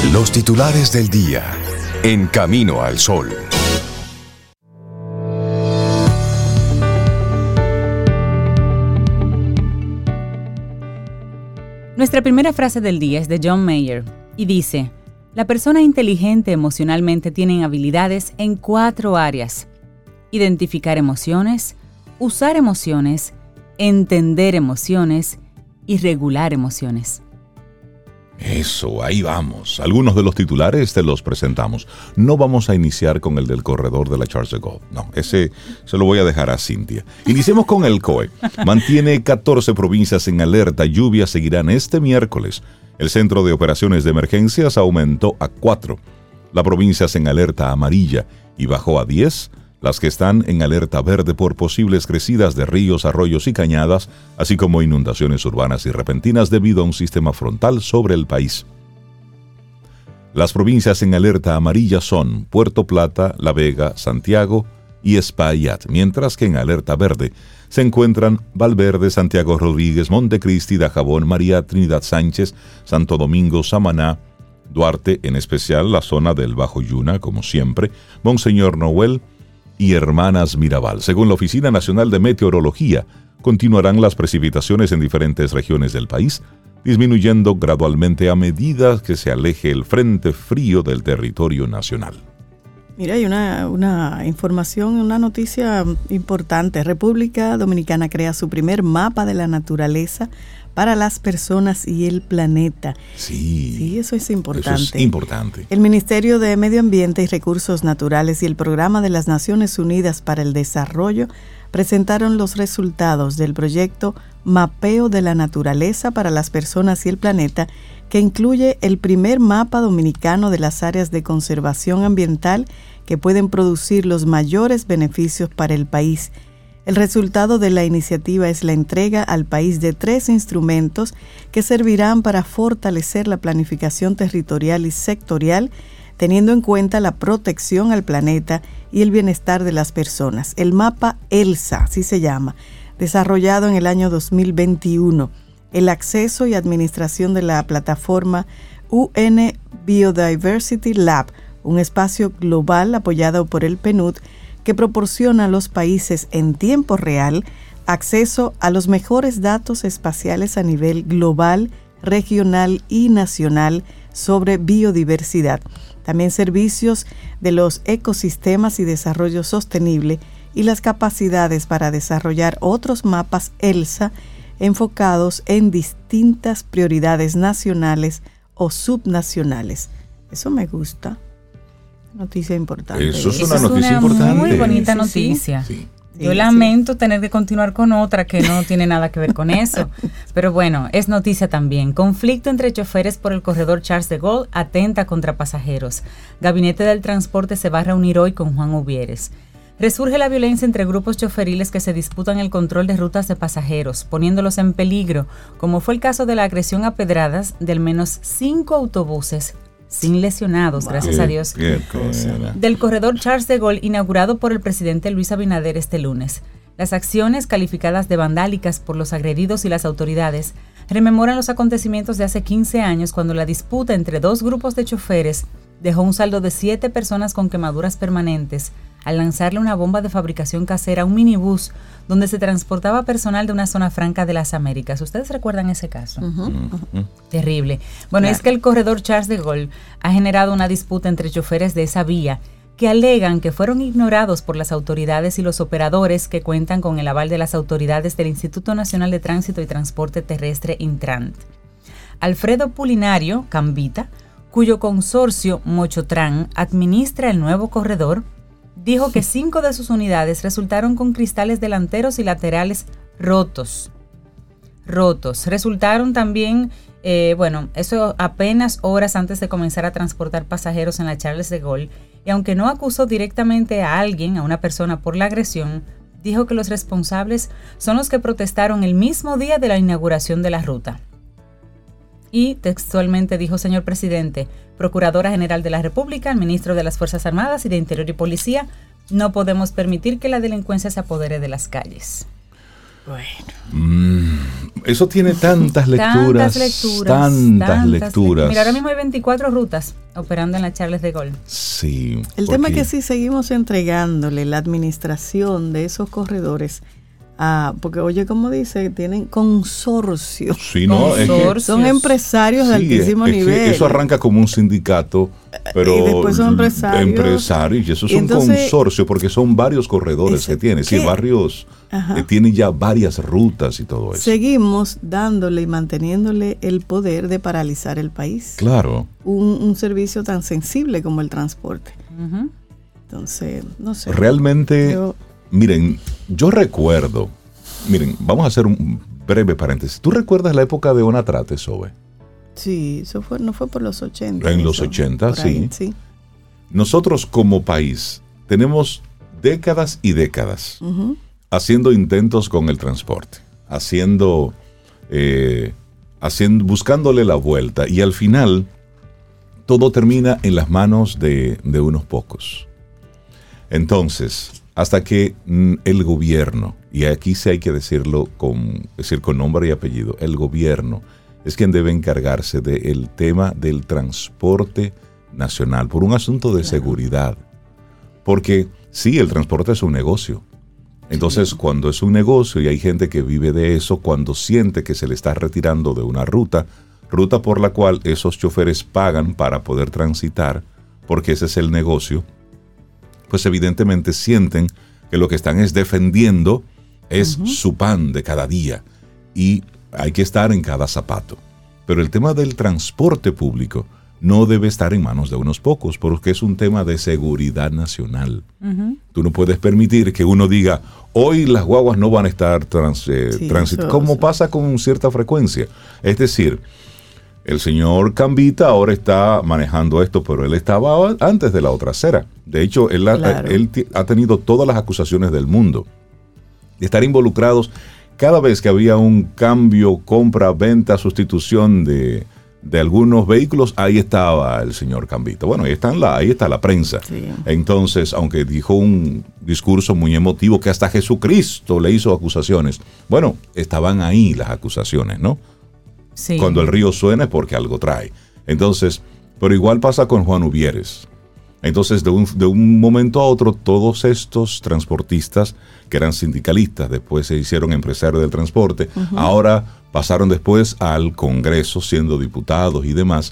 Los titulares del día en Camino al Sol. Nuestra primera frase del día es de John Mayer y dice: la persona inteligente emocionalmente tiene habilidades en 4 áreas: identificar emociones, usar emociones, entender emociones y regular emociones. Eso, ahí vamos. Algunos de los titulares te los presentamos. No vamos a iniciar con el del corredor de la Charles de Gaulle. No, ese se lo voy a dejar a Cintia. Iniciemos con el COE. Mantiene 14 provincias en alerta. Lluvias seguirán este miércoles. El Centro de Operaciones de Emergencias aumentó a 4. La provincias en alerta amarilla y bajó a 10. Las que están en alerta verde por posibles crecidas de ríos, arroyos y cañadas, así como inundaciones urbanas y repentinas debido a un sistema frontal sobre el país. Las provincias en alerta amarilla son Puerto Plata, La Vega, Santiago y Espaillat, mientras que en alerta verde se encuentran Valverde, Santiago Rodríguez, Montecristi, Dajabón, María Trinidad Sánchez, Santo Domingo, Samaná, Duarte, en especial la zona del Bajo Yuna, como siempre, Monseñor Noel y Hermanas Mirabal. Según la Oficina Nacional de Meteorología, continuarán las precipitaciones en diferentes regiones del país, disminuyendo gradualmente a medida que se aleje el frente frío del territorio nacional. Mira, hay una información, una noticia importante. República Dominicana crea su primer mapa de la naturaleza para las personas y el planeta. Sí, eso es importante. Eso es importante. El Ministerio de Medio Ambiente y Recursos Naturales y el Programa de las Naciones Unidas para el Desarrollo presentaron los resultados del proyecto Mapeo de la Naturaleza para las Personas y el Planeta, que incluye el primer mapa dominicano de las áreas de conservación ambiental que pueden producir los mayores beneficios para el país. El resultado de la iniciativa es la entrega al país de 3 instrumentos que servirán para fortalecer la planificación territorial y sectorial, teniendo en cuenta la protección al planeta y el bienestar de las personas. El mapa ELSA, así se llama, desarrollado en el año 2021. El acceso y administración de la plataforma UN Biodiversity Lab, un espacio global apoyado por el PNUD, que proporciona a los países en tiempo real acceso a los mejores datos espaciales a nivel global, regional y nacional sobre biodiversidad. También servicios de los ecosistemas y desarrollo sostenible y las capacidades para desarrollar otros mapas ELSA enfocados en distintas prioridades nacionales o subnacionales. Eso me gusta. Noticia importante. Eso es una noticia importante. Muy bonita noticia. Sí. Yo lamento tener que continuar con otra que no tiene nada que ver con eso. Pero bueno, es noticia también. Conflicto entre choferes por el corredor Charles de Gaulle atenta contra pasajeros. Gabinete del Transporte se va a reunir hoy con Juan Ubieres. Resurge la violencia entre grupos choferiles que se disputan el control de rutas de pasajeros, poniéndolos en peligro, como fue el caso de la agresión a pedradas de al menos 5 autobuses sin lesionados, gracias a Dios, del corredor Charles de Gaulle, inaugurado por el presidente Luis Abinader este lunes. Las acciones, calificadas de vandálicas por los agredidos y las autoridades, rememoran los acontecimientos de hace 15 años, cuando la disputa entre 2 grupos de choferes dejó un saldo de 7 personas con quemaduras permanentes al lanzarle una bomba de fabricación casera a un minibús donde se transportaba personal de una zona franca de las Américas. ¿Ustedes recuerdan ese caso? Terrible. Bueno, claro. Es que el corredor Charles de Gaulle ha generado una disputa entre choferes de esa vía que alegan que fueron ignorados por las autoridades y los operadores que cuentan con el aval de las autoridades del Instituto Nacional de Tránsito y Transporte Terrestre, Intrant. Alfredo Pulinario Cambita, cuyo consorcio Mochotran administra el nuevo corredor, dijo que 5 de sus unidades resultaron con cristales delanteros y laterales rotos. Resultaron también, eso apenas horas antes de comenzar a transportar pasajeros en la Charles de Gaulle, y aunque no acusó directamente a alguien, a una persona, por la agresión, dijo que los responsables son los que protestaron el mismo día de la inauguración de la ruta. Y textualmente dijo: señor presidente, Procuradora General de la República, el ministro de las Fuerzas Armadas y de Interior y Policía, no podemos permitir que la delincuencia se apodere de las calles. Bueno. Eso tiene tantas lecturas. Tantas lecturas. Mira, ahora mismo hay 24 rutas operando en la Charles de Gaulle. Sí. El tema es que si seguimos entregándole la administración de esos corredores porque oye, como dice, tienen consorcio. Sí, no, es que son empresarios de altísimo nivel. Que eso arranca como un sindicato, pero y después son empresarios. Y eso es un consorcio, porque son varios corredores que tiene. Sí, varios que tienen ya varias rutas y todo eso. Seguimos dándole y manteniéndole el poder de paralizar el país. Claro. Un servicio tan sensible como el transporte. Entonces, no sé. Realmente... Miren, yo recuerdo, vamos a hacer un breve paréntesis. ¿Tú recuerdas la época de Onatrate, Sobe? Sí, eso no fue por los 80. En los 80, sí. Nosotros como país tenemos décadas y décadas haciendo intentos con el transporte, buscándole la vuelta, y al final todo termina en las manos de unos pocos. Entonces, hasta que el gobierno, y aquí sí hay que decirlo con nombre y apellido, el gobierno es quien debe encargarse del tema del transporte nacional, por un asunto de seguridad. Porque sí, el transporte es un negocio. Entonces, cuando es un negocio y hay gente que vive de eso, cuando siente que se le está retirando de una ruta por la cual esos choferes pagan para poder transitar, porque ese es el negocio, pues evidentemente sienten que lo que están es defendiendo es su pan de cada día, y hay que estar en cada zapato. Pero el tema del transporte público no debe estar en manos de unos pocos, porque es un tema de seguridad nacional. Tú no puedes permitir que uno diga, hoy las guaguas no van a estar transitando, como pasa con cierta frecuencia. Es decir, el señor Cambita ahora está manejando esto, pero él estaba antes de la otra acera. De hecho, él ha tenido todas las acusaciones del mundo de estar involucrados cada vez que había un cambio, compra, venta, sustitución de algunos vehículos. Ahí estaba el señor Cambita. Bueno, ahí está la prensa. Sí. Entonces, aunque dijo un discurso muy emotivo que hasta Jesucristo le hizo acusaciones, bueno, estaban ahí las acusaciones, ¿no? Sí. Cuando el río suena es porque algo trae. Entonces, pero igual pasa con Juan Uvieres. Entonces, de un momento a otro, todos estos transportistas que eran sindicalistas, después se hicieron empresarios del transporte, ahora pasaron después al Congreso siendo diputados y demás.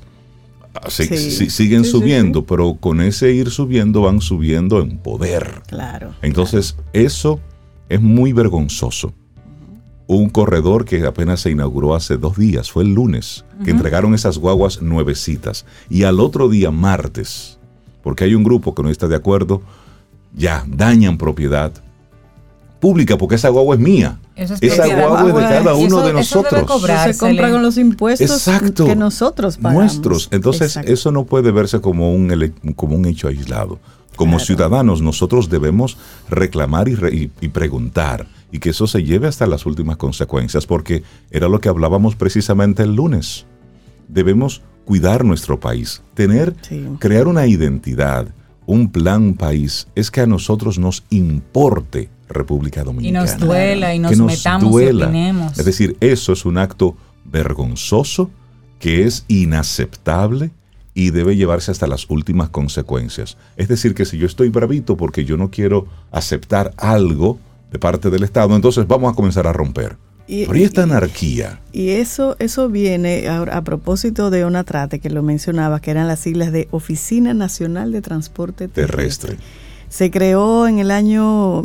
Siguen subiendo, pero con ese ir subiendo van subiendo en poder. Claro. Entonces, eso es muy vergonzoso. Un corredor que apenas se inauguró hace 2 días, fue el lunes, que entregaron esas guaguas nuevecitas. Y al otro día, martes, porque hay un grupo que no está de acuerdo, ya dañan propiedad pública, porque esa guagua es mía. Esa guagua es de cada uno de nosotros. Se compra con los impuestos que nosotros pagamos. Nuestros. Entonces, eso no puede verse como un hecho aislado. Como ciudadanos, nosotros debemos reclamar y preguntar, y que eso se lleve hasta las últimas consecuencias, porque era lo que hablábamos precisamente el lunes. Debemos cuidar nuestro país, crear una identidad, un plan país. Es que a nosotros nos importe República Dominicana. Y nos duela, y nos metamos y opinemos. Es decir, eso es un acto vergonzoso, que es inaceptable, y debe llevarse hasta las últimas consecuencias. Es decir, que si yo estoy bravito porque yo no quiero aceptar algo de parte del Estado, entonces vamos a comenzar a romper. Pero ¿y esta anarquía? Y eso viene a propósito de Onatrate, que lo mencionaba, que eran las siglas de Oficina Nacional de Transporte Terrestre. Se creó en el año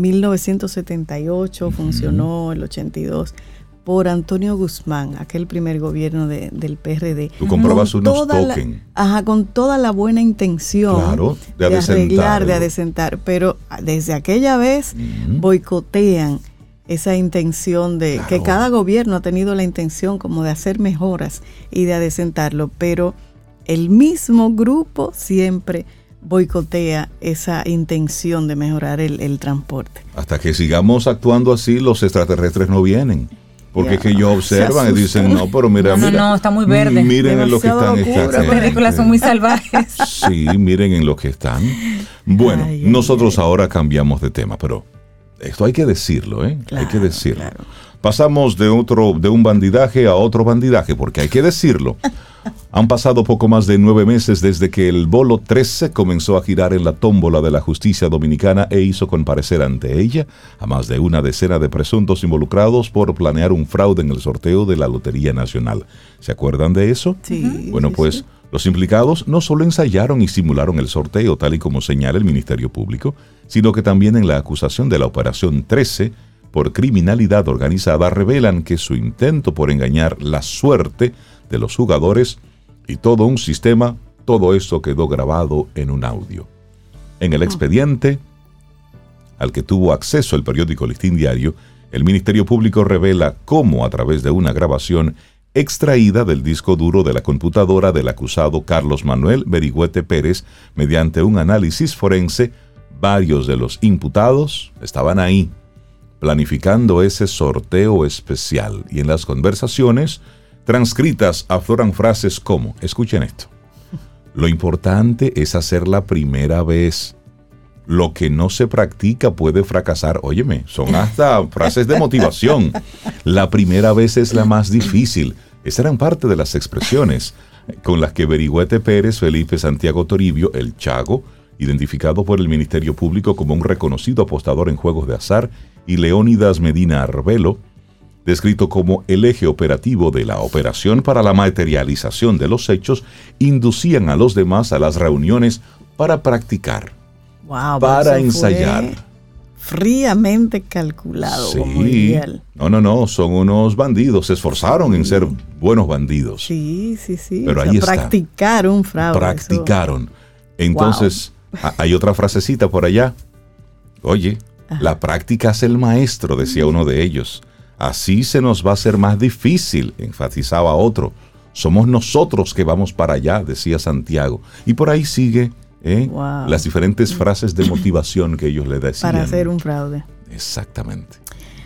1978, funcionó el 82, por Antonio Guzmán, aquel primer gobierno del PRD. Tú comprabas unos tokens. Con toda la buena intención, claro, de arreglar, de adecentar, pero desde aquella vez boicotean esa intención de que cada gobierno ha tenido la intención como de hacer mejoras y de adecentarlo, pero el mismo grupo siempre boicotea esa intención de mejorar el transporte. Hasta que sigamos actuando así, los extraterrestres no vienen. Porque es que ellos observan y dicen, no, pero mira. No, está muy verde. Miren en lo que están. Las películas son muy salvajes. Sí, miren en lo que están. Bueno, nosotros ahora cambiamos de tema, pero esto hay que decirlo, ¿eh? Claro, hay que decirlo. Claro. Pasamos de un bandidaje a otro bandidaje, porque hay que decirlo. Han pasado poco más de 9 meses desde que el bolo 13 comenzó a girar en la tómbola de la justicia dominicana e hizo comparecer ante ella a más de una decena de presuntos involucrados por planear un fraude en el sorteo de la Lotería Nacional. ¿Se acuerdan de eso? Sí. Bueno, pues los implicados no solo ensayaron y simularon el sorteo, tal y como señala el Ministerio Público, sino que también en la acusación de la Operación 13 por criminalidad organizada revelan que su intento por engañar la suerte de los jugadores y todo un sistema, todo esto quedó grabado en un audio. En el expediente, al que tuvo acceso el periódico Listín Diario, el Ministerio Público revela cómo, a través de una grabación extraída del disco duro de la computadora del acusado Carlos Manuel Berigüete Pérez, mediante un análisis forense, varios de los imputados estaban ahí, planificando ese sorteo especial. Y en las conversaciones transcritas afloran frases como, escuchen esto: lo importante es hacer la primera vez. Lo que no se practica puede fracasar. Óyeme, son hasta frases de motivación. La primera vez es la más difícil. Esas eran parte de las expresiones con las que Berigüete Pérez Felipe Santiago Toribio, el Chago, identificado por el Ministerio Público como un reconocido apostador en juegos de azar, y Leónidas Medina Arbelo, descrito como el eje operativo de la operación para la materialización de los hechos, inducían a los demás a las reuniones para practicar, para ensayar. Fríamente calculado. Sí. Como ideal. No, son unos bandidos, se esforzaron en ser buenos bandidos. Sí. Pero ahí está. Practicar un fraude. Practicaron. Entonces, hay otra frasecita por allá. Oye, la práctica es el maestro, decía uno de ellos. Así se nos va a hacer más difícil, enfatizaba otro. Somos nosotros que vamos para allá, decía Santiago. Y por ahí sigue las diferentes frases de motivación que ellos le decían. Para hacer un fraude. Exactamente.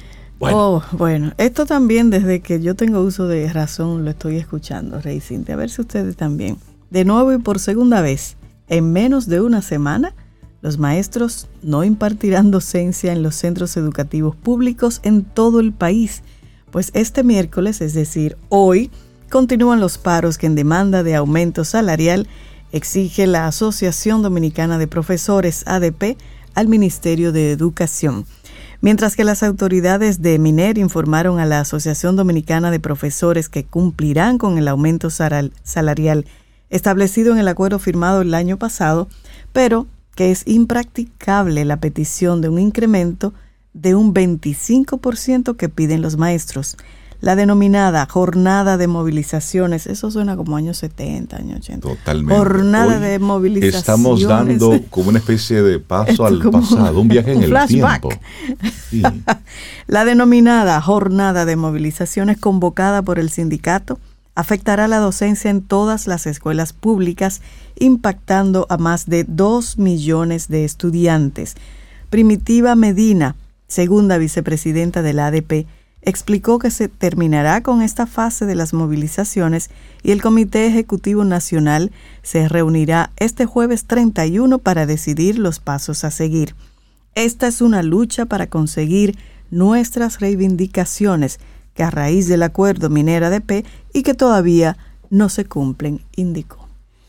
Bueno, esto también desde que yo tengo uso de razón lo estoy escuchando, Rey Cintia. A ver si ustedes también. De nuevo y por segunda vez, en menos de una semana, los maestros no impartirán docencia en los centros educativos públicos en todo el país, pues este miércoles, es decir, hoy, continúan los paros que en demanda de aumento salarial exige la Asociación Dominicana de Profesores, ADP, al Ministerio de Educación. Mientras que las autoridades de MINER informaron a la Asociación Dominicana de Profesores que cumplirán con el aumento salarial establecido en el acuerdo firmado el año pasado, pero que es impracticable la petición de un incremento de un 25% que piden los maestros. La denominada jornada de movilizaciones, eso suena como años 70, años 80. Totalmente. Jornada Hoy de movilizaciones. Estamos dando como una especie de paso al pasado, un viaje en el flashback. tiempo. Sí. La denominada jornada de movilizaciones convocada por el sindicato afectará la docencia en todas las escuelas públicas, impactando a más de 2 millones de estudiantes. Primitiva Medina, segunda vicepresidenta de la ADP, explicó que se terminará con esta fase de las movilizaciones y el Comité Ejecutivo Nacional se reunirá este jueves 31 para decidir los pasos a seguir. Esta es una lucha para conseguir nuestras reivindicaciones, que a raíz del acuerdo MINER-ADP y que todavía no se cumplen, indicó.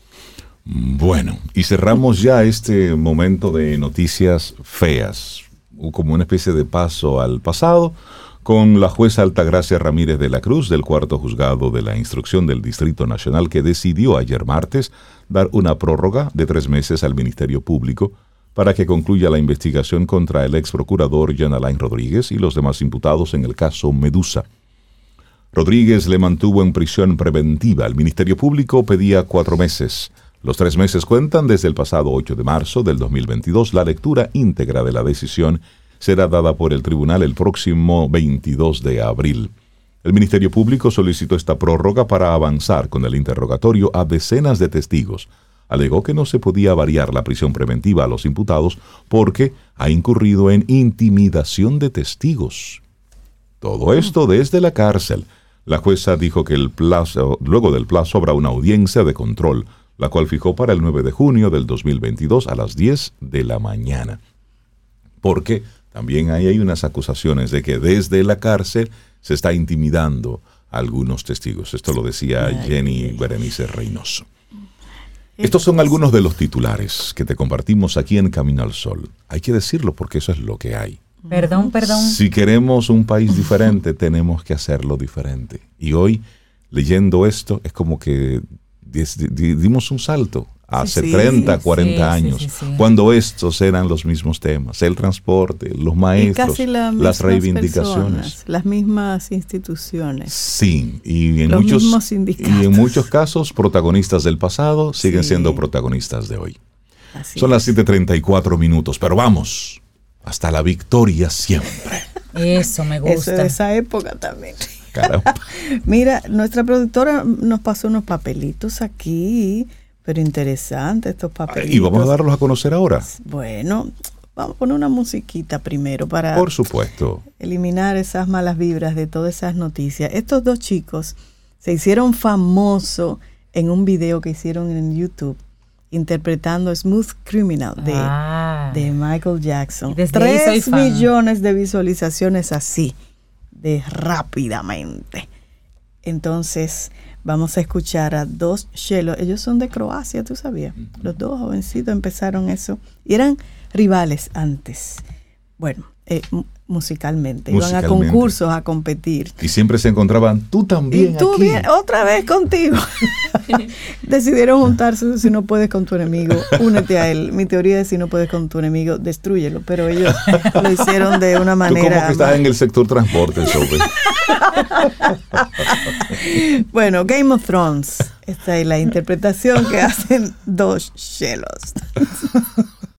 Bueno, y cerramos ya este momento de noticias feas, como una especie de paso al pasado, con la jueza Altagracia Ramírez de la Cruz del Cuarto Juzgado de la Instrucción del Distrito Nacional, que decidió ayer martes dar una prórroga de 3 meses al Ministerio Público para que concluya la investigación contra el ex procurador Jean Alain Rodríguez y los demás imputados en el caso Medusa. Rodríguez le mantuvo en prisión preventiva. El Ministerio Público pedía 4 meses. Los 3 meses cuentan desde el pasado 8 de marzo del 2022. La lectura íntegra de la decisión será dada por el tribunal el próximo 22 de abril. El Ministerio Público solicitó esta prórroga para avanzar con el interrogatorio a decenas de testigos. Alegó que no se podía variar la prisión preventiva a los imputados porque ha incurrido en intimidación de testigos. Todo esto desde la cárcel. La jueza dijo que luego del plazo habrá una audiencia de control, la cual fijó para el 9 de junio del 2022 a las 10 de la mañana. Porque también hay unas acusaciones de que desde la cárcel se está intimidando a algunos testigos. Esto lo decía Jenny Berenice Reynoso. Estos son algunos de los titulares que te compartimos aquí en Camino al Sol. Hay que decirlo porque eso es lo que hay. Perdón. Si queremos un país diferente, tenemos que hacerlo diferente. Y hoy, leyendo esto, es como que dimos un salto hace 30, 40 años, cuando estos eran los mismos temas, el transporte, los maestros, las reivindicaciones. Personas, las mismas instituciones. Sí, y en los mismos sindicatos. Y en muchos casos, protagonistas del pasado siguen siendo protagonistas de hoy. Son las 7:34 minutos, pero vamos, hasta la victoria siempre. Eso me gusta. Eso es de esa época también. Caramba. Mira, nuestra productora nos pasó unos papelitos aquí, pero interesantes estos papelitos. Y vamos a darlos a conocer ahora. Bueno, vamos a poner una musiquita primero para, por supuesto, eliminar esas malas vibras de todas esas noticias. Estos dos chicos se hicieron famosos en un video que hicieron en YouTube interpretando Smooth Criminal de Michael Jackson. 3 millones de visualizaciones así, de rápidamente. Entonces, vamos a escuchar a dos chelos. Ellos son de Croacia, ¿tú sabías? Los dos jovencitos empezaron eso. Y eran rivales antes. Bueno, musicalmente. Iban a concursos a competir. Y siempre se encontraban, tú también. Y tú aquí. Bien, otra vez contigo. Decidieron juntarse. Si no puedes con tu enemigo, únete a él. Mi teoría es: si no puedes con tu enemigo, destrúyelo. Pero ellos lo hicieron de una manera. Tú como que estás en el sector transporte, Sophie. Bueno, Game of Thrones. Esta es la interpretación que hacen dos chelos.